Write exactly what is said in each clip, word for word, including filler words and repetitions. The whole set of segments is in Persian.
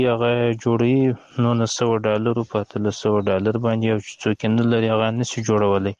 هغه جوړي نو سو ډالر په اتلس سوه ډالر باندې او چې څوک نه لري هغه نشي جوړولی.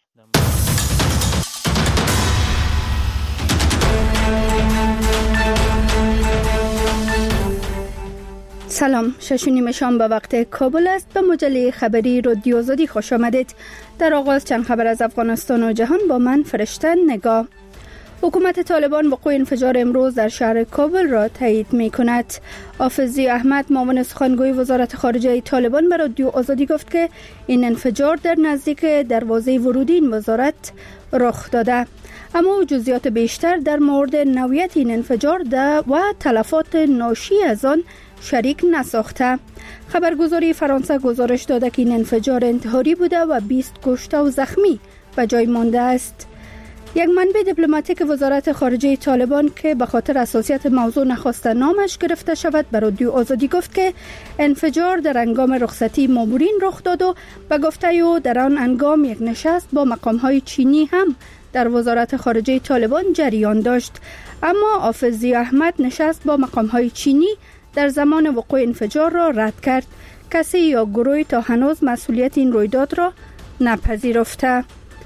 سلام، شش و نیم شام به وقت کابل است. به مجله خبری رادیو آزادی خوش آمدید. در آغاز چند خبر از افغانستان و جهان با من فرشته نگاه. حکومت طالبان وقوع انفجار امروز در شهر کابل را تایید می کند. حافظ ضیا احمد معاون سخنگوی وزارت خارجه طالبان به رادیو آزادی گفت که این انفجار در نزدیک دروازه ورودی این وزارت رخ داده، اما جزئیات بیشتر در مورد نوعیت این انفجار و تلفات ناشی از آن شریک نساخته. خبرگزاری فرانسه گزارش داده که این انفجار انتحاری بوده و بیست کشته و زخمی به جای مانده است. یک منبع دیپلماتیک وزارت خارجه طالبان که به خاطر حساسیت موضوع نخواسته نامش گرفته شود به رادیو آزادی گفت که انفجار در هنگام رخصتی مامورین رخ داد و به گفته او در آن هنگام یک نشست با مقام‌های چینی هم در وزارت خارجه طالبان جریان داشت، اما حافظ ضیا احمد نشست با مقام‌های چینی در زمان وقوع انفجار را رد کرد. کسی یا گروهی تا هنوز مسئولیت این رویداد را نپذیرفته.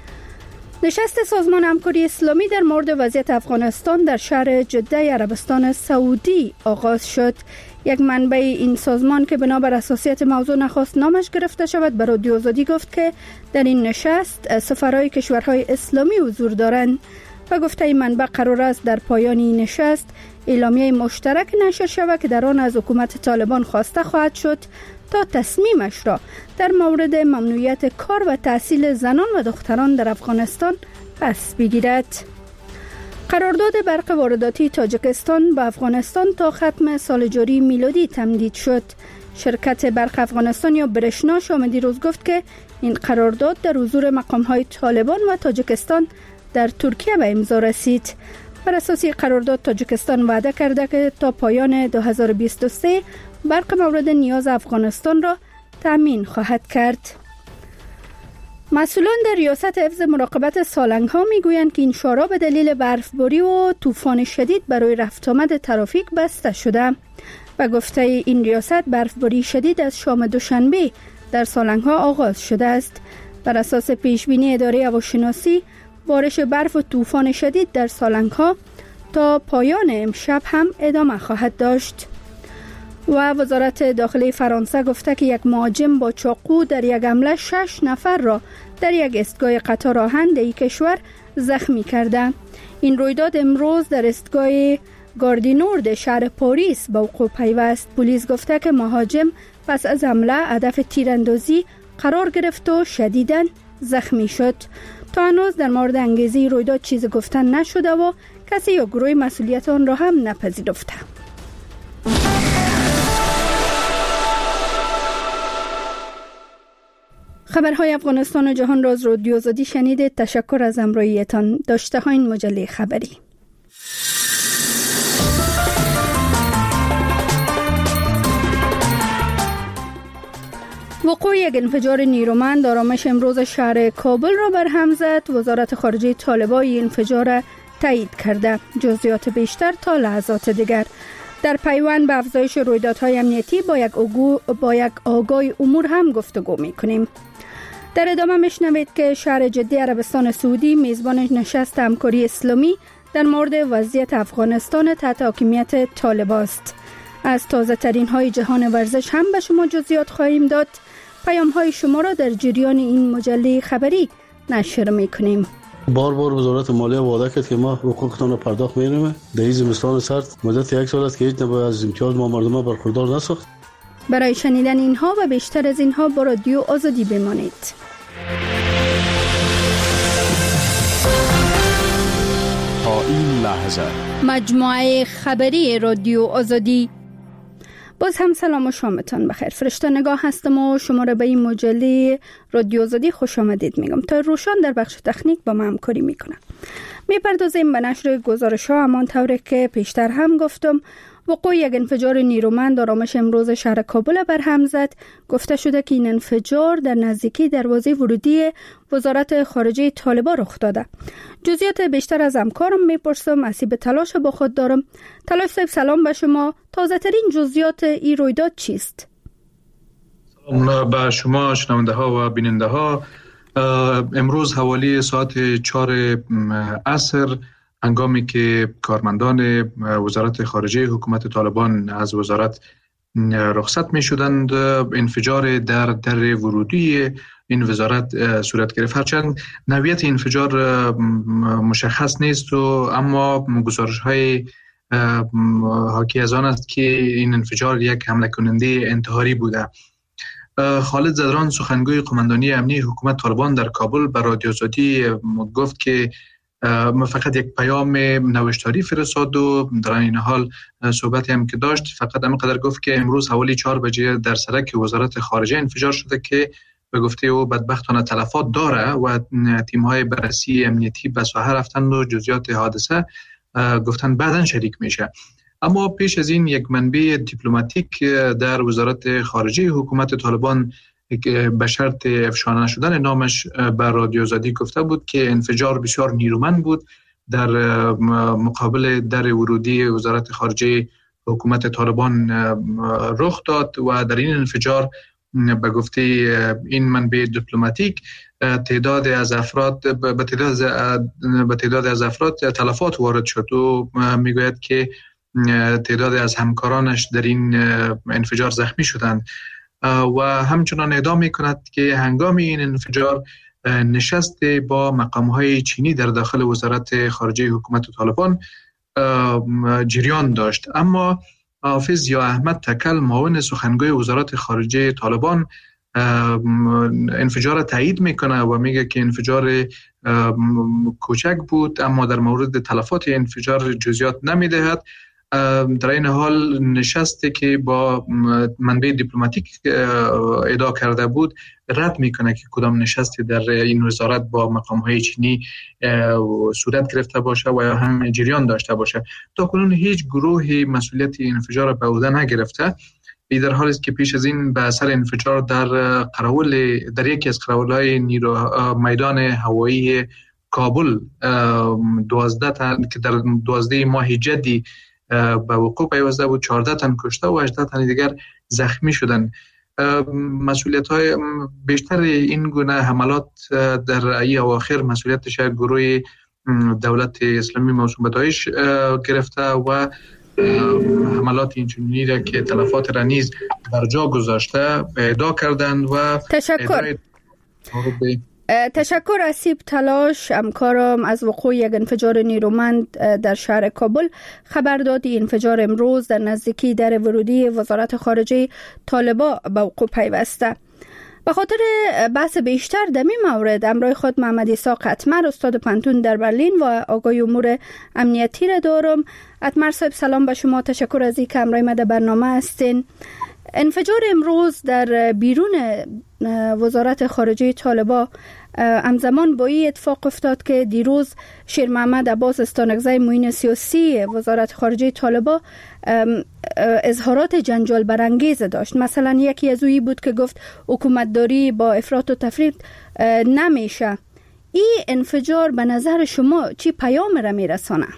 نشست سازمان همکاری اسلامی در مورد وضعیت افغانستان در شهر جده عربستان سعودی آغاز شد. یک منبع این سازمان که بنابر حساسیت موضوع نخواست نامش گرفته شود به رادیو آزادی گفت که در این نشست سفرهای کشورهای اسلامی حضور دارند. و گفته این منبع قرار است در پایان این نشست اعلامیه مشترک نشر شود که در آن از حکومت طالبان خواسته خواهد شد تا تصمیمش را در مورد ممنوعیت کار و تحصیل زنان و دختران در افغانستان پس بگیرد. قرارداد برق وارداتی تاجیکستان به افغانستان تا ختم سال جاری میلادی تمدید شد. شرکت برق افغانستان یا برشنا شام دیروز گفت که این قرارداد در حضور مقام‌های طالبان و تاجیکستان در ترکیه به امضا رسید. بر اساس قرارداد تاجیکستان وعده کرده که تا پایان دو هزار و بیست و سه برق مورد نیاز افغانستان را تامین خواهد کرد. مسئولان در ریاست حفظ مراقبت سالنگ ها می گویند که این شارع به دلیل برفباری و طوفان شدید برای رفت آمد ترافیک بسته شده. و گفته این ریاست برفباری شدید از شام دوشنبه در سالنگ ها آغاز شده است. بر اساس پیش بینی اداره هواشناسی بارش برف و طوفان شدید در سالنگ ها تا پایان امشب هم ادامه خواهد داشت. و وزارت داخلی فرانسه گفته که یک مهاجم با چاقو در یک حمله شش نفر را در یک ایستگاه قطار آهن در کشور زخمی کرده. این رویداد امروز در ایستگاه گاردینورد شهر پاریس به وقوع پیوست. پلیس گفته که مهاجم پس از حمله هدف تیراندازی قرار گرفت و شدیداً زخمی شد. تا هنوز در مورد انگیزه رویداد چیز گفتن نشده و کسی یا گروه مسئولیت آن را هم نپذیرفته. خبرهای افغانستان و جهان را از رادیو آزادی شنیدید. تشکر از همراهیتان. داشته ها این مجله خبری. وقوع یک انفجار نیرومند آرامش امروز شهر کابل را برهم زد. وزارت خارجه طالبان این انفجار تایید کرده. جزئیات بیشتر تا لحظات دیگر. در پیوند به افزایش رویدادهای امنیتی با یک اوگو با یک آگاه امور هم گفتگو می‌کنیم. در ادامه میشنوید که شهر جده عربستان سعودی میزبان نشست همکاری اسلامی در مورد وضعیت افغانستان تحت حاکمیت طالبان است. از تازه ترین های جهان ورزش هم به شما جزئیات خواهیم داد. پیام های شما را در جریان این مجله خبری نشر میکنیم. بار بار وزارت مالیه وعده کرد که ما حقوقتان را پرداخت می‌کنیم. در این زمستان سرد مدت یک سال است که هیچ نوع از امتیاز ما مردم برخوردار نساخت. برای شنیدن اینها و بیشتر از اینها با رادیو آزادی بمانید. تا این لحظه مجموعه خبری رادیو آزادی. باز هم سلام و شامتان بخیر. فرشته نگاه هستم و شما را به این مجله رادیو آزادی خوش آمدید میگم. تا روشان در بخش تکنیک با ما همکاری میکنه. میپردازیم به نشر گزارش ها. همان طوری که پیشتر هم گفتم وقوع یک انفجار نیرومند آرامش امروز شهر کابل برهم زد. گفته شده که این انفجار در نزدیکی دروازه ورودی وزارت خارجه طالبان رخ داده. جزئیات بیشتر از همکارم میپرسم. اسیب تلاش با خود دارم. تلاش صاحب سلام به شما. تازه ترین جزئیات این رویداد چیست؟ سلام به شما شنونده ها و بیننده ها. امروز حوالی ساعت چهار عصر هنگامی که کارمندان وزارت خارجه حکومت طالبان از وزارت رخصت می شدند، انفجار در در ورودی این وزارت صورت گرفت. هرچند نوعیت انفجار مشخص نیست و اما گزارش های حاکی از آن است که این انفجار یک حمله کننده انتحاری بوده. خالد زدران سخنگوی قماندانی امنی حکومت طالبان در کابل به رادیو آزادی گفت که فقط یک پیام نوشتاری فرستاد و در این حال صحبتی هم که داشت فقط همینقدر گفت که امروز حوالی چهار بجه در سرک وزارت خارجه انفجار شده که به گفته او بدبختانه تلفات داره و تیم‌های بررسی امنیتی به ساحه رفتند و جزئیات حادثه گفتن بعداً شریک میشه. اما پیش از این یک منبع دیپلماتیک در وزارت خارجه حکومت طالبان به شرط افشا نشدن نامش بر رادیو آزادی گفته بود که انفجار بسیار نیرومند بود در مقابل در ورودی وزارت خارجه حکومت طالبان رخ داد و در این انفجار به گفته این منبع دیپلماتیک تعداد از افراد به تعداد به تعداد از افراد تلفات وارد شد و میگوید که تعداد از همکارانش در این انفجار زخمی شدند و همچنان ادعا می‌کند که هنگام این انفجار نشست با مقام‌های چینی در داخل وزارت خارجه حکومت طالبان جریان داشت. اما حافظ یا احمد تکل معاون سخنگوی وزارت خارجه طالبان انفجار تایید میکنه و میگه که انفجار کوچک بود اما در مورد تلفات انفجار جزئیات نمیدهد. در این حال نشستی که با منبع دیپلماتیک ادعا کرده بود رد میکنه که کدام نشستی در این وزارت با مقام‌های چینی صورت گرفته باشه و یا هم جریان داشته باشه. تا کنون هیچ گروهی مسئولیت انفجار به عهده نگرفته. ای در حالی است که پیش از این به اثر انفجار در قراول در یکی از قراول‌های نیرو میدان هوایی کابل دوازده تن که در دوازده ماه جدی به وقوع پیوسته بود، چهارده تن کشته و هجده تن دیگر زخمی شدند. مسئولیت های بیشتر این گونه حملات در ای اواخر مسئولیتش گروه دولت اسلامی موسوم به داعش گرفته و حملات اینچنینی را که تلفات را نیز بر جا گذاشته ادعا کردند و تشکر تشکر اسیب تلاش همکارم از وقوع یک انفجار نیرومند در شهر کابل خبر داد. انفجار امروز در نزدیکی در ورودی وزارت خارجه طالبان به وقوع پیوسته. به خاطر بحث بیشتر در این مورد همراه خود محمد عیسی قطمر استاد پانتون در برلین و آقای امور امنیتی را دارم. قطمر صاحب سلام به شما. تشکر از اینکه همراه ما در برنامه هستین. انفجار امروز در بیرون وزارت خارجه طالبان همزمان با این اتفاق افتاد که دیروز شیر محمد عباس استانکزی معین سیاسی وزارت خارجه طالبان اظهارات جنجال برانگیز داشت. مثلا یکی از اویی بود که گفت حکومتداری با افراط و تفریط نمیشه. این انفجار به نظر شما چی پیام را میرسانه؟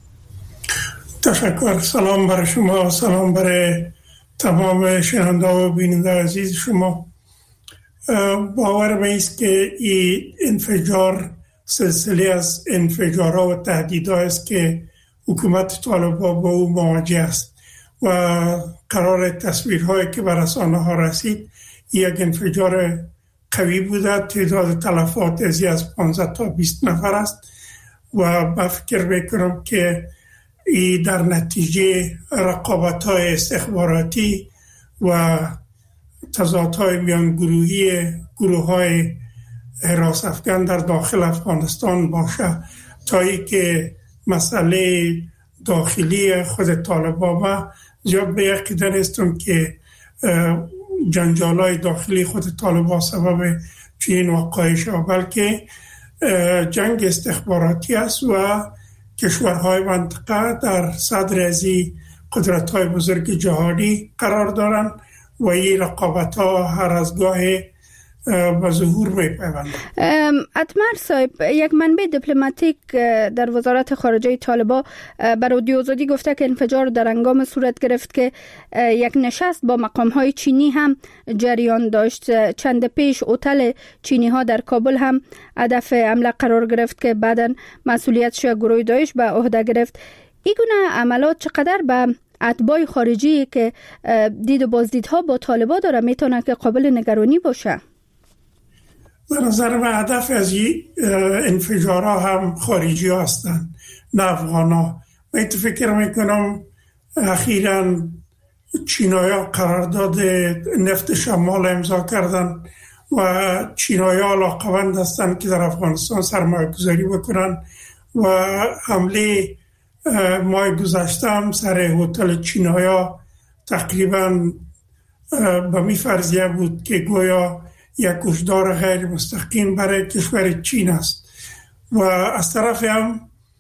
تشکر. سلام برای شما، سلام برای تمام شنونده و بیننده عزیز شما. باور میست که این انفجار سلسله از انفجارها و تهدیدها است که حکومت طالبان با او مواجه است و قرار تصویرهایی که به رسانه ها رسید یک انفجار قوی بوده. تعداد تلفات از پانزده تا بیست نفر است و به فکر میکنم که این در نتیجه رقابت‌های استخباراتی و تضادهای میان گروهی گروه‌های حراس افغان در داخل افغانستان باشه تا ای که مسئله داخلی خود طالبان و زیاد به یقین هستم که جنجال‌های داخلی خود طالبان سبب چنین واقعی شد، بلکه جنگ استخباراتی است و کشورهای منطقه در صدر از این قدرت‌های بزرگ جهانی قرار دارند و این رقابت‌ها هر از گاهی به ظهور می‌پیوندند. اتمر صاحب، یک منبع دیپلماتیک در وزارت خارجه طالبان بر رادیو آزادی گفته که انفجار در هنگام صورت گرفت که یک نشست با مقام‌های چینی هم جریان داشت. چند پیش هتل چینی‌ها در کابل هم هدف حمله قرار گرفت که بعداً مسئولیتش گروه داعش به عهده گرفت. این گونه عملات چقدر به اتباع خارجی که دید و بازدیدها با طالبان داره میتونه که قابل نگرانی باشه؟ به نظر من هدف از این انفجارها هم خارجی ها هستند، نه افغان ها. من فکر میکنم اخیراً چینایی ها قرارداد نفت شمال امضا کردن و چینایی ها علاقمند هستند که در افغانستان سرمایه گذاری بکنن و حمله ماه گذشته هم سر هتل چینایی ها تقریباً به می فرضیه بود که گویا یک کشدار غیر مستقیم برای کشور چین است و از طرف هم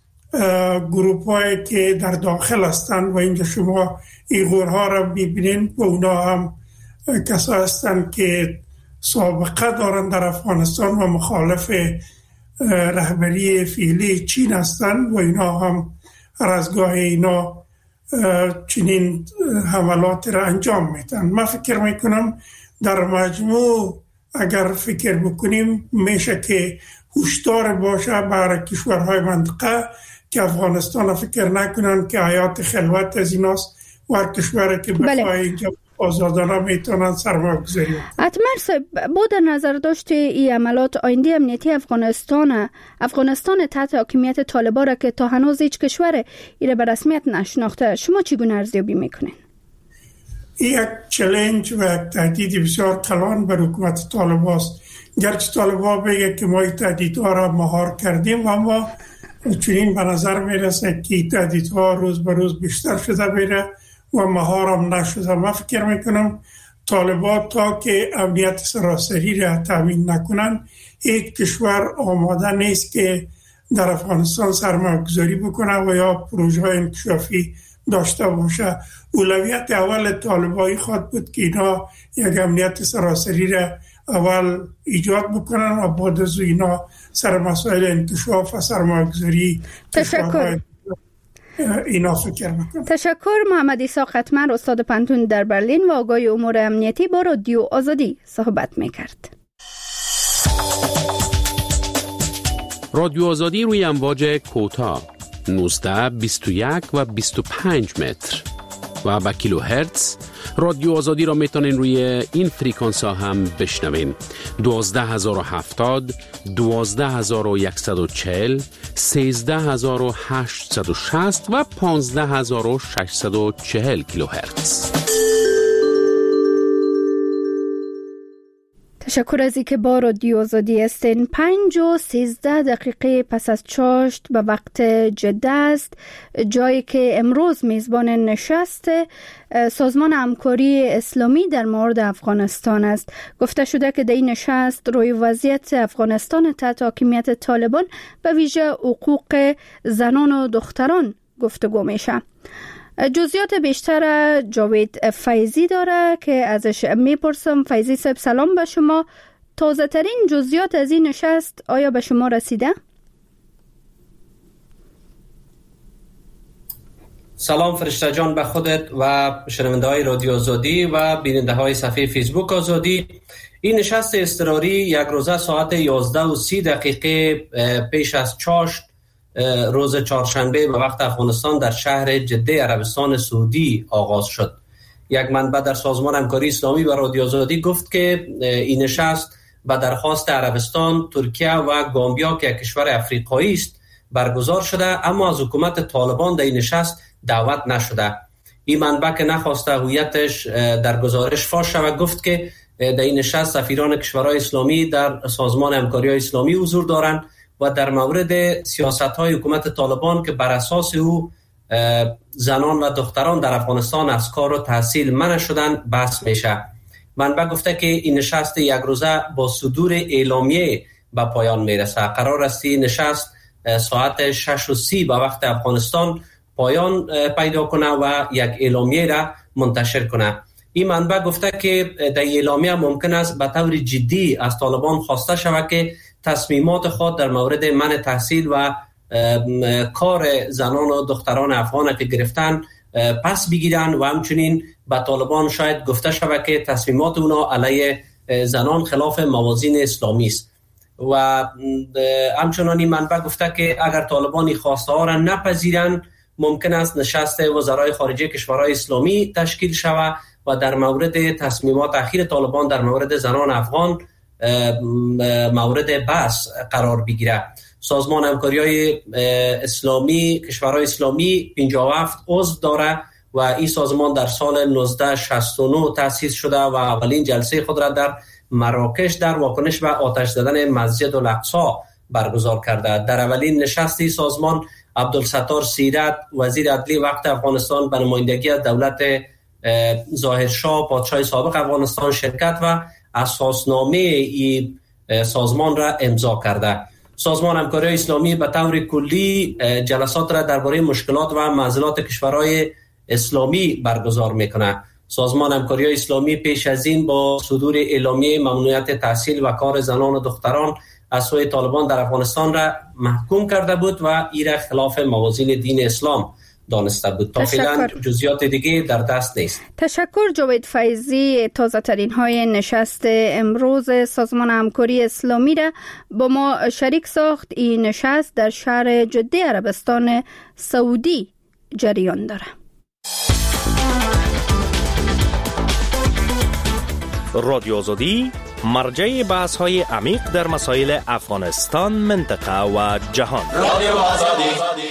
گروپ هایی که در داخل هستند و اینجا شما این غورها را ببینید و اونا هم کسا هستند که سابقه دارند در افغانستان و مخالف رهبری فعلی چین هستند و اینا هم هر از گاه اینا چنین حملات را انجام میدن. من فکر میکنم در مجموع اگر فکر بکنیم میشه که هوشدار باشه برای کشورهای منطقه که افغانستان فکر نکنن که حیات خلوت از ایناست و هر کشوری که بخواه اینجا آزادانه میتونن سرمایه گذاری کنن. اتمر صاحب، با در نظر داشت این عملات آینده امنیتی افغانستان افغانستان تحت حاکمیت طالبان را که تا هنوز هیچ کشور این به رسمیت نشناخته، شما چگونه ارزیابی میکنین؟ این یک چالش و یک تهدید بسیار کلان بر حکومت طالبان است. گرچه طالبان بگه که ما این تهدیدها را مهار کردیم و اما چنین به نظر میرسه که تهدیدها روز به روز بیشتر شده میره و مهار هم نشده. من فکر میکنم طالبان تا که امنیت سراسری را تامین نکنن یک کشور آماده نیست که در افغانستان سرمایه گذاری بکنه و یا پروژه های انکشافی داشته باشه. اولویت اول طالبانی خواهد بود که اینا یک امنیت سراسری را اول ایجاد بکنن و بعد از اینا سر مسائل انکشاف و سرمایه گذاری تشکر اینا فکر بکنن. تشکر. محمد اسحاق اتمر، استاد پانتون در برلین و آگاه امور امنیتی با رادیو آزادی صحبت میکرد. رادیو آزادی روی امواج کوتاه نوزده، بیست و یک و بیست و پنج متر و با کیلو هرتز. رادیو آزادی را میتونین روی این فریکانس ها هم بشنوین: دوازده هزار و هفتاد، دوازده هزار و صد و چهل، سیزده هزار و هشتصد و شصت و پانزده هزار و ششصد و چهل کیلو هرتز. تشکر از اینکه با رادیو آزادی هستین. پنج و سیزده دقیقه پس از چاشت به وقت جده است، جایی که امروز میزبان نشست سازمان همکاری اسلامی در مورد افغانستان است. گفته شده که در این نشست روی وضعیت افغانستان تحت حاکمیت طالبان به ویژه حقوق زنان و دختران گفتگو میشه. جزئیات بیشتر جاوید فیضی داره که ازش میپرسم. فیضی صاحب سلام به شما. تازه ترین جزئیات از این نشست آیا به شما رسیده؟ سلام فرشته جان به خودت و شنونده های رادیو آزادی و بیننده های صفحه فیسبوک آزادی. این نشست اضطراری یک روزه ساعت یازده و سی دقیقه پیش از چاشت روز چهارشنبه به وقت افغانستان در شهر جده عربستان سعودی آغاز شد. یک منبع در سازمان همکاری اسلامی و رادیو آزادی گفت که این نشست به درخواست عربستان، ترکیه و گامبیا که کشور افریقایی است برگزار شده، اما از حکومت طالبان در این نشست دعوت نشده. این منبع که نخواسته هویتش در گزارش فاش شود گفت که در این نشست سفیران کشورهای اسلامی در سازمان همکاری اسلامی حضور دارند و در مورد سیاست‌های حکومت طالبان که بر اساس او زنان و دختران در افغانستان از کار و تحصیل منع شدن بحث میشه. منبع گفته که این نشست یک روزه با صدور اعلامیه به پایان میرسه. قرار است این نشست ساعت شش و سی به وقت افغانستان پایان پیدا کنه و یک اعلامیه را منتشر کنه. این منبع گفته که در اعلامیه ممکن است به طور جدی از طالبان خواسته شود که تصمیمات خود در مورد منع تحصیل و کار زنان و دختران افغان که گرفتن پس بگیرن و همچنین به طالبان شاید گفته شود که تصمیمات اونا علیه زنان خلاف موازین اسلامی است. و همچنان این منبع گفته که اگر طالبان خواسته ها را نپذیرند ممکن است نشست وزرای خارجه کشورهای اسلامی تشکیل شود و در مورد تصمیمات اخیر طالبان در مورد زنان افغان مورد بحث قرار بگیره. سازمان همکاری اسلامی کشورهای اسلامی پنجاه و هفت عضو داره و این سازمان در سال نوزده شصت و نه تأسیس شده و اولین جلسه خود را در مراکش در واکنش به آتش زدن مسجد الاقصی برگزار کرده. در اولین نشست سازمان عبدالستار سیرت وزیر عدلیه وقت افغانستان به نمایندگی از دولت ظاهرشاه پادشاه سابق افغانستان شرکت و اساسنامه این سازمان را امضا کرده. سازمان همکاری اسلامی به طور کلی جلسات را درباره مشکلات و معضلات کشورهای اسلامی برگزار میکنه. سازمان همکاری اسلامی پیش از این با صدور اعلامیه ممنوعیت تحصیل و کار زنان و دختران از سوی طالبان در افغانستان را محکوم کرده بود و این را خلاف موازین دین اسلام دانسته بود. تا فعلا جزئیات دیگه در دست نیست. تشکر جاوید فیضی. تازه ترین های نشست امروز سازمان همکاری اسلامی را با ما شریک ساخت. این نشست در شهر جده عربستان سعودی جریان داره. رادیو آزادی مرجع بحث های عمیق در مسائل افغانستان، منطقه و جهان. رادیو آزادی.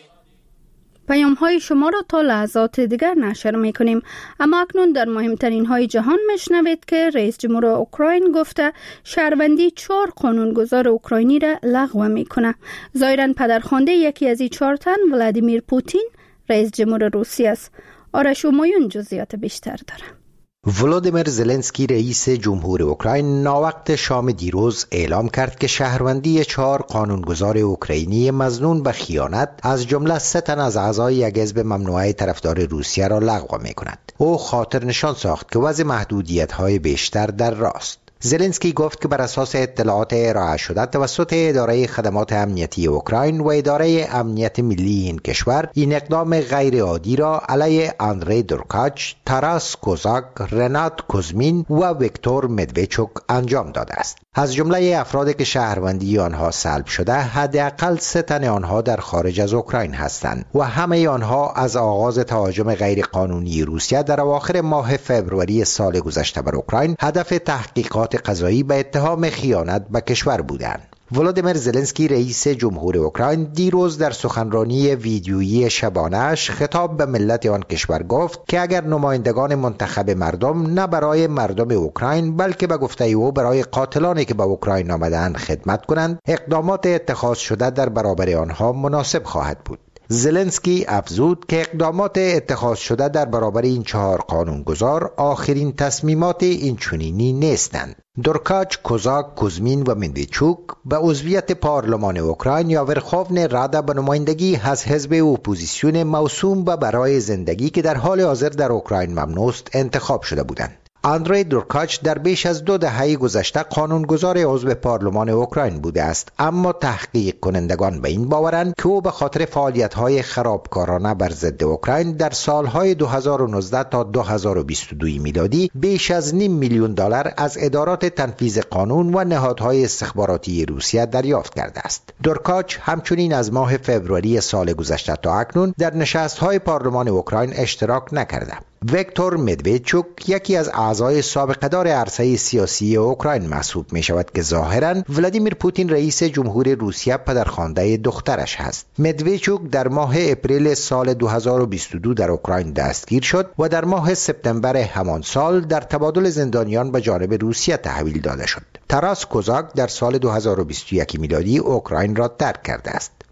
پیام های شما را تا لحظات دیگر نشر می کنیم. اما اکنون در مهمترین های جهان میشنوید که رئیس جمهور اوکراین گفته شهروندی چهار قانونگذار اوکراینی را لغو می کنه. ظاهراً پدرخوانده یکی از این چهار تن ولادیمیر پوتین رئیس جمهور روسیه است. آرش اومایون جزئیات بیشتر داره. ولادیمیر زلنسکی رئیس جمهور اوکراین ناوقت شام دیروز اعلام کرد که شهروندی چهار قانونگذار اوکراینی مظنون به خیانت از جمله سه تن از اعضای یک حزب ممنوعه طرفدار روسیه را لغو می‌کند. او خاطر نشان ساخت که وضع محدودیت‌های بیشتر در راست. زلنسکی گفت که بر اساس اطلاعات ارائه شده توسط اداره خدمات امنیتی اوکراین و اداره امنیت ملی این کشور این اقدام غیر عادی را علیه اندری دورکاچ، تاراس کوزاک، رنات کوزمین و ویکتور مدویچوک انجام داده است. از جمله افرادی که شهروندی آنها سلب شده حداقل سه تن آنها در خارج از اوکراین هستند و همه آنها از آغاز تهاجم غیرقانونی روسیه در اواخر ماه فوریه سال گذشته بر اوکراین هدف تحقیقات قضایی به اتهام خیانت به کشور بودند. ولادیمیر زلنسکی رئیس جمهور اوکراین دیروز در سخنرانی ویدیویی شبانه‌اش خطاب به ملت آن کشور گفت که اگر نمایندگان منتخب مردم نه برای مردم اوکراین بلکه به گفته او برای قاتلانی که به اوکراین آمدند خدمت کنند، اقدامات اتخاذ شده در برابر آنها مناسب خواهد بود. زلنسکی افزود که اقدامات اتخاذ شده در برابر این چهار قانونگذار آخرین تصمیمات این چنینی نیستند. دورکاچ، کوزاک، کوزمین و مندویچوک به عضویت پارلمان اوکراین یا ورخوون رادا به نمایندگی از حزب اپوزیسیون موسوم به برای زندگی که در حال حاضر در اوکراین ممنوع است انتخاب شده بودند. اندری دورکاچ در بیش از دو دهه گذشته قانونگذار عضو پارلمان اوکراین بوده است، اما تحقیق کنندگان به این باورند که او به خاطر فعالیت‌های خرابکارانه بر ضد اوکراین در سالهای دو هزار و نوزده تا دو هزار و بیست و دو میلادی بیش از نیم میلیون دلار از ادارات تنفیذ قانون و نهادهای استخباراتی روسیه دریافت کرده است. دورکاچ همچنین از ماه فوریه سال گذشته تا اکنون در نشست‌های پارلمان اوکراین اشتراک نکرده. ویکتور مدویچوک یکی از اعضای سابقه‌دار عرصه سیاسی اوکراین محسوب می شود که ظاهراً ولادیمیر پوتین رئیس جمهور روسیه پدرخوانده دخترش است. مدویچوک در ماه اپریل سال دو هزار و بیست و دو در اوکراین دستگیر شد و در ماه سپتامبر همان سال در تبادل زندانیان به جانب روسیه تحویل داده شد. تاراس کوزاک در سال دو هزار و بیست و یک میلادی اوکراین را ترک کرده است.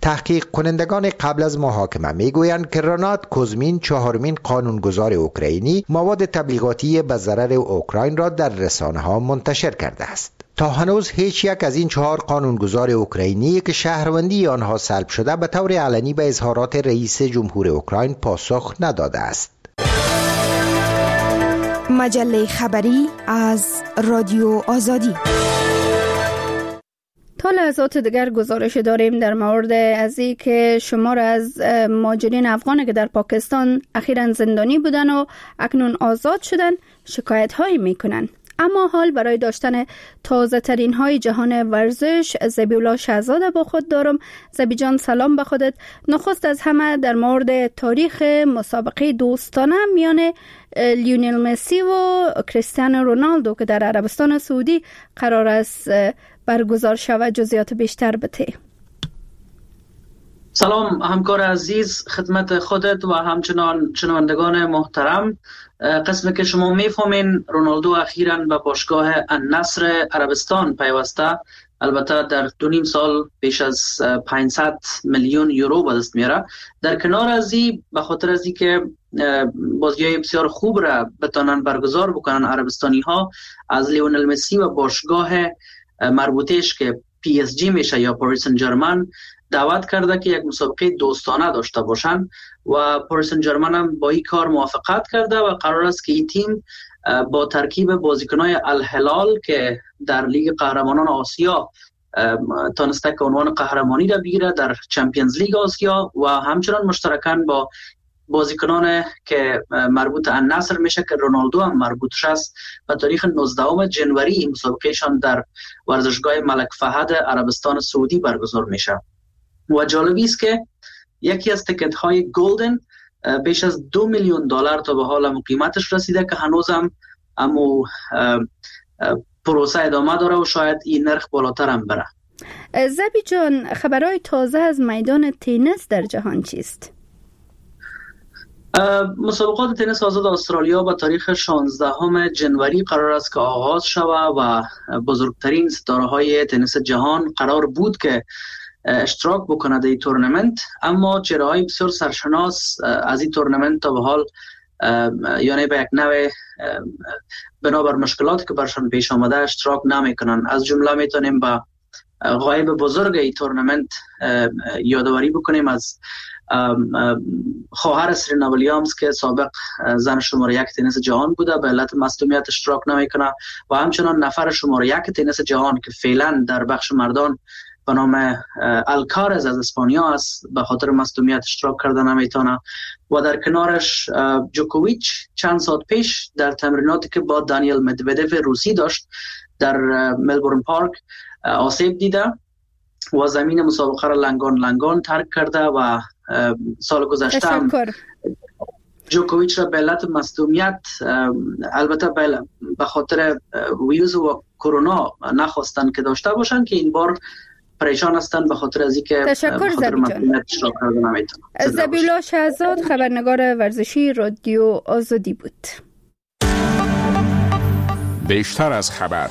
تحقیق کنندگان قبل از محاکمه میگویند که رنات کوزمین، چهارمین قانونگذار اوکراینی، مواد تبلیغاتی به ضرر اوکراین را در رسانه ها منتشر کرده است. تا هنوز هیچ یک از این چهار قانونگذار اوکراینی که شهروندی آنها سلب شده به طور علنی به اظهارات رئیس جمهور اوکراین پاسخ نداده است. مجله خبری از رادیو آزادی. تا لحظات دیگر گزارش داریم در مورد از این که شمار از مهاجرین افغان که در پاکستان اخیراً زندانی بودن و اکنون آزاد شدن شکایت هایی میکنن. اما حال برای داشتن تازه ترین های جهان ورزش زبیولا شهزاده با خود دارم. زبی جان سلام به خودت. نخست از همه در مورد تاریخ مسابقه دوستانه میان لیونل مسی و کریستیانو رونالدو که در عربستان سعودی قرار است برگزار شود جزئیات بیشتر بده. سلام همکار عزیز، خدمت خودت و همچنان شنوندگان محترم. قسمی که شما میفهمین رونالدو اخیراً به باشگاه النصر عربستان پیوسته، البته در دو نیم سال بیش از پانصد میلیون یورو به دست میاره. در کنار از این به خاطر از این که بازی‌های بسیار خوب را بتونن برگزار بکنن عربستانی ها، از لیونل مسی و باشگاه مربوطهش که پی اس جی میشه یا پاریس سن ژرمن دعوت کرده که یک مسابقه دوستانه داشته باشن و پاریس سن ژرمن هم با این کار موافقت کرده و قرار است که این تیم با ترکیب بازیکنای الهلال که در لیگ قهرمانان آسیا تانسته که عنوان قهرمانی را بگیره در چمپیونز لیگ آسیا و همچنان مشترکاً با بازیکنان که مربوط النصر میشه که رونالدو هم مربوطش است، به تاریخ نوزدهم جنوری این مسابقهشان در ورزشگاه ملک فهد عربستان سعودی برگزار میشه. و جالبی است که یکی از تیکت های گلدن بیش از دو میلیون دلار تا به حال قیمتش رسیده که هنوزم امو پروسه ادامه داره و شاید این نرخ بالاتر هم بره. زبی جان، خبرهای تازه از میدان تنیس در جهان چیست؟ مسابقات تنیس آزاد استرالیا با تاریخ شانزدهم جنوری قرار است که آغاز شود و بزرگترین ستاره های تنیس جهان قرار بود که اشتراک بکنه در این تورنمنت، اما چهره‌های بسیار سرشناس از این تورنمنت تا به حال یعنی به یک نوع بنابر مشکلاتی که برشان پیش آمده اشتراک نمیکنن. از جمله میتونیم با غایب بزرگ این تورنمنت یادآوری بکنیم از خواهر سرینا ویلیامز که سابق زن شماره یک تنیس جهان بوده، به علت مصدومیت اشتراک نمیکنه و همچنان نفر شماره یک تنیس جهان که فعلا در بخش مردان به نام الکارز از اسپانیا است، به خاطر مصدومیت اشتراک کرده نمیتونه. و در کنارش جوکوویچ چند ساعت پیش در تمریناتی که با دانیل مدودف روسی داشت در ملبورن پارک آسیب دیده و زمین مسابقه را لنگان لنگان ترک کرده و سال گذشته هم جوکوویچ را به علت مصدومیت، البته به خاطر ویروس و کرونا نخواستن که داشته باشن که این بار پریشان هستند به خاطر از اینکه تشکر زبی جان. زبیولا شهزاد خبرنگار ورزشی رادیو آزادی بود. بیشتر از خبر.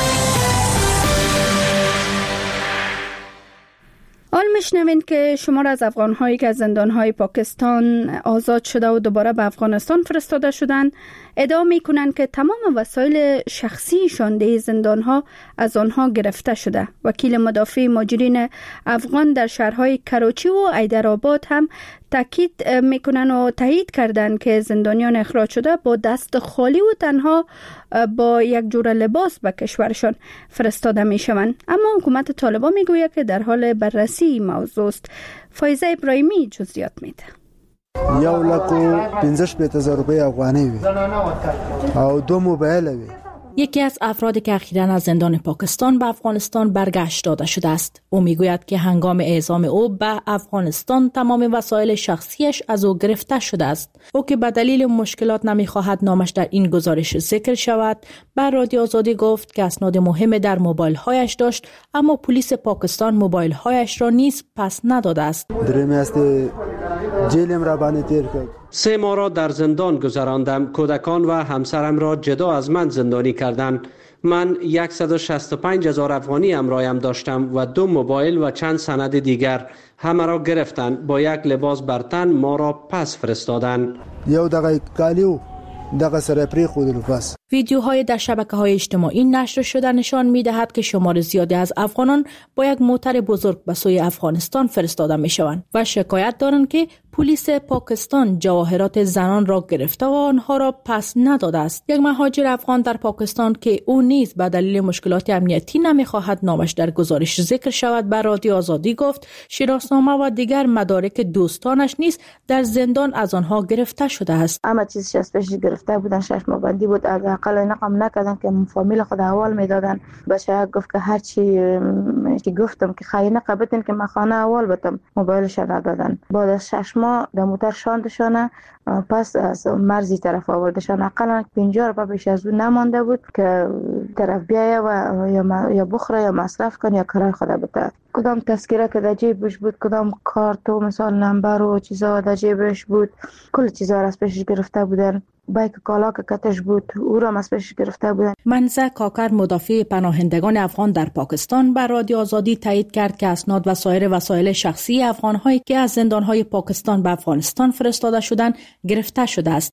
حال میشنوید که شمار از افغان‌هایی که از زندان‌های پاکستان آزاد شده و دوباره به افغانستان فرستاده شدند ادعا می‌کنند که تمام وسایل شخصیشان در زندان‌ها از آنها گرفته شده. وکیل مدافع مهاجرین افغان در شهرهای کراچی و حیدرآباد هم تاکید میکنن و تایید کردن که زندانیان اخراج شده با دست خالی و تنها با یک جور لباس به کشورشان فرستاده میشوند. اما حکومت طالبان میگوید که در حال بررسی موضوع است. فایزه ابراهیمی جزئیات میده. یو لک و پنځه شپېته هزار روپۍ افغانۍ وي او دو موبایل وي. یکی از افرادی که اخیراً از زندان پاکستان به افغانستان برگشت داده شده است. او میگوید که هنگام اعزام او به افغانستان تمام وسایل شخصیش از او گرفته شده است. او که به دلیل مشکلات نمیخواهد نامش در این گزارش ذکر شود، بر رادیو آزادی گفت که اسناد مهم در موبایل هایش داشت، اما پلیس پاکستان موبایل هایش را نیز پس نداده است. جیلم را بانی تیر کرد. سه ماه را در زندان گذراندم. کودکان و همسرم را جدا از من زندانی کردند. من صد و شصت و پنج هزار افغانی همراهم داشتم و دو موبایل و چند سند دیگر. همه را گرفتند. با یک لباس بر تن ما را پس فرستادند. یو دقیقه کالیو دغه سره پری خودلو پس. ویدیوهای در شبکه‌های اجتماعی نشر شده نشان می‌دهد که شمار زیادی از افغانان با یک موتر بزرگ به سوی افغانستان فرستاده می‌شوند و شکایت دارند که پلیس پاکستان جواهرات زنان را گرفته و آنها را پس نداده است. یک مهاجر افغان در پاکستان که او نیز به دلیل مشکلات امنیتی نمی‌خواهد نامش در گزارش ذکر شود به رادیو آزادی گفت شناسنامه و دیگر مدارک دوستانش نیز در زندان از آنها گرفته شده است. اما چیزی از پیش گرفته بودن، شش ماه بندی بود، از اقل نقم نکردن که فامیل خود احوال میدادن. بچه گفت که هر چی که گفتم که خیلی نقبتین که من خانه احوال بدم، موبایلش ندادن. بعد از شش ماه در موتر شاندشانه، پس از مرزی طرف آوردشان. اقلا پنجاه روپیه بیش از اون نمانده بود که طرف بیایه و یا یا بخوره یا مصرف کنه یا کرای خود بده. کدام تذکره که در جیبش بود، کدام کارت و مثال نمبر و چیزا در جیبش بود، کل چیزا را از پیشش گرفته بودن. بایک کالا که کتش بود او را از پیشش گرفته بودن. منزه کاکر مدافع پناهندگان افغان در پاکستان بر رادیو آزادی تایید کرد که اسناد و سایر وسایل شخصی افغان‌هایی که از زندان‌های پاکستان به افغانستان فرستاده شدند گرفته شده است.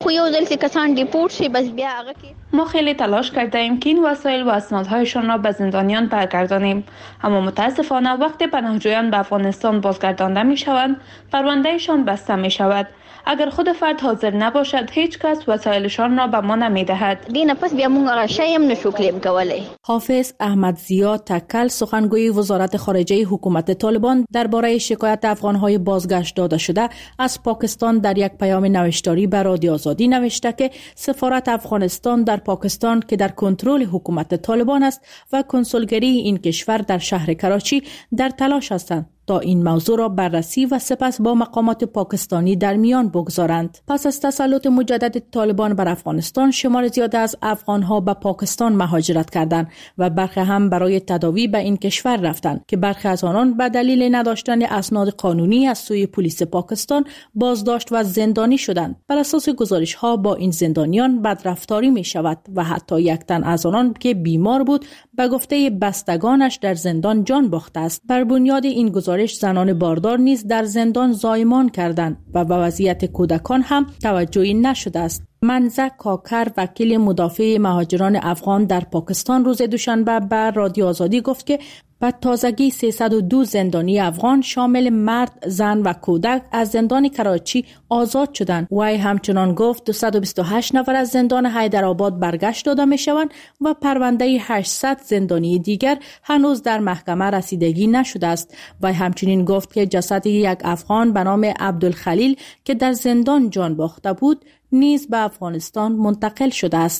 ما خیلی تلاش کرده ایم که این وسایل و اسنادهایشان را به زندانیان برگردانیم، اما متاسفانه وقتی پناهجویان به افغانستان بازگردانده می‌شوند پروندهشان بسته می‌شود. اگر خود فرد حاضر نباشد هیچ کس وسایلشان را به ما نمی‌دهد. دینه پس بیا مونږ شایم نشو کلیم کولی. حافظ احمد زیا تکل سخنگوی وزارت خارجه حکومت طالبان درباره شکایت افغان‌های بازگشت داده شده از پاکستان در یک پیام نوشتاری به رادیو آزادی نوشته که سفارت افغانستان در پاکستان که در کنترل حکومت طالبان است و کنسولگری این کشور در شهر کراچی در تلاش هستند تا این موضوع را بررسی و سپس با مقامات پاکستانی در میان بگذارند. پس از تسلط مجدد طالبان بر افغانستان، شمار زیاد از افغانها به پاکستان مهاجرت کردند و برخی هم برای تداوی به این کشور رفتند که برخی از آنان به دلیل نداشتن اسناد قانونی از سوی پلیس پاکستان بازداشت و زندانی شدند. بر اساس گزارش‌ها با این زندانیان بدرفتاری می شود و حتی یک تن از آنان که بیمار بود به گفته بستگانش در زندان جان باخته است. بر بنیاد این گزارش زنان باردار نیز در زندان زایمان کردند و به وضعیت کودکان هم توجهی نشده است. منزه کاکر وکیل مدافع مهاجران افغان در پاکستان روز دوشنبه به رادیو آزادی گفت که به تازگی سیصد و دو زندانی افغان شامل مرد، زن و کودک از زندان کراچی آزاد شدند. وی همچنان گفت دویست و بیست و هشت نفر از زندان حیدرآباد برگشت داده می شوند و پرونده هشتصد زندانی دیگر هنوز در محکمه رسیدگی نشده است. وی همچنین گفت که جسد یک افغان به نام عبدالخلیل که در زندان جان باخته بود نیز به افغانستان منتقل شده است.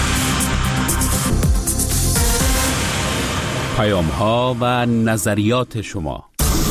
پیام ها و نظریات شما.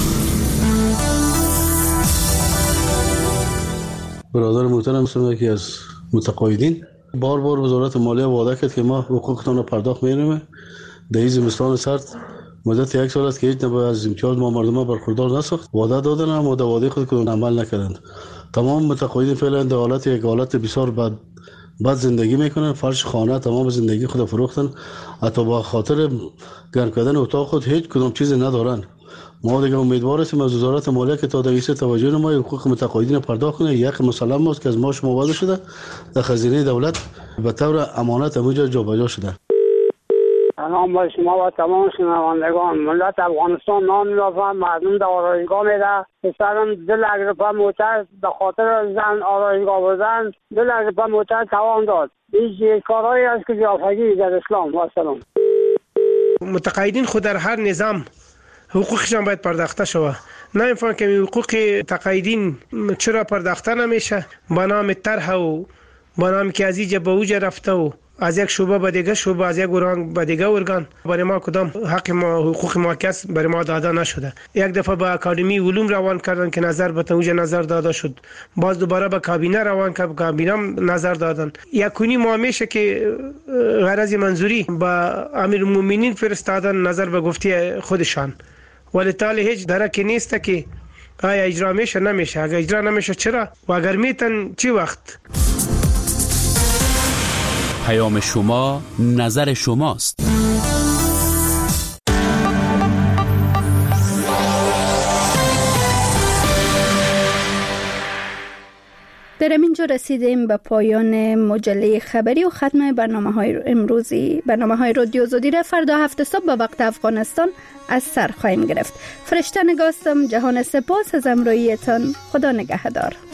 برادر محترم هستم که از متقاعدین بار بار وزارت مالیه وعده کرد که ما حقوقتان را پرداخت می‌کنیم. در زمستان سرد مدت یک سال است که هیچ نوع از امتیاز ما مردم برخوردار نساخت. وعده دادن اما در وعده خود کدام عمل نکردند. تمام متقاعدین فعلا در حالت یک حالت بسیار بد بعد زندگی میکنن. فرش خانه تمام زندگی خود فروختن، حتی با خاطر گرم کردن اتاق خود هیچ کدام چیز ندارن. ما دیگه امیدوار هستیم از وزارت مالیه که تا دیگه توجه نمای حقوق متقاعدین پرداخت کنه. یک مسلم است که از ما شما وعده شده در خزینه دولت به طور امانت همونجا جابجا شده. سلام با شما و تمام شنوندگان. ملت افغانستان نان می‌یافند، مردم در آرایشگاه میره. پسرم دو لک روپیه موتر به خاطر زن آرایشگاه بودن دو لک روپیه موتر توان داد. این کارهایی است که ضیافتگی در اسلام. و سلام. متقاعدین خود در هر نظام حقوقشان باید پرداخته شود. نه اینفان که حقوق تقاعدین چرا پرداخته نمیشه؟ با نام طرح و با نام که از اینجا به اوجا رفته و از یک شعبه به دیگه شعبه، از یک ارگان به دیگه ارگان، برای ما کدام حق ما حقوق ما کس برای ما داده نشده. یک دفعه به اکادمی علوم روان کردن که نظر به اوجا نظر داده شد، باز دوباره به کابینه روان کرد، کابینه نظر دادن. یکونی ما میشه که غرض منظوری با امیر المؤمنین فرستادن نظر به گفته خودشان، ولی تالی هیچ درکی نیست که آیا اجرا میشه نمیشه. اگر اجرا نمیشه چرا و اگر میتن چی وقت؟ پیام شما نظر شماست. در همینجا رسیدیم به پایان مجله خبری و ختم برنامه های امروزی. برنامه های رادیو آزادی را فردا هفت صبح به وقت افغانستان از سر خواهیم گرفت. فرشته نگاستم. جهان سپاس از همراهیتان. خدا نگهدار.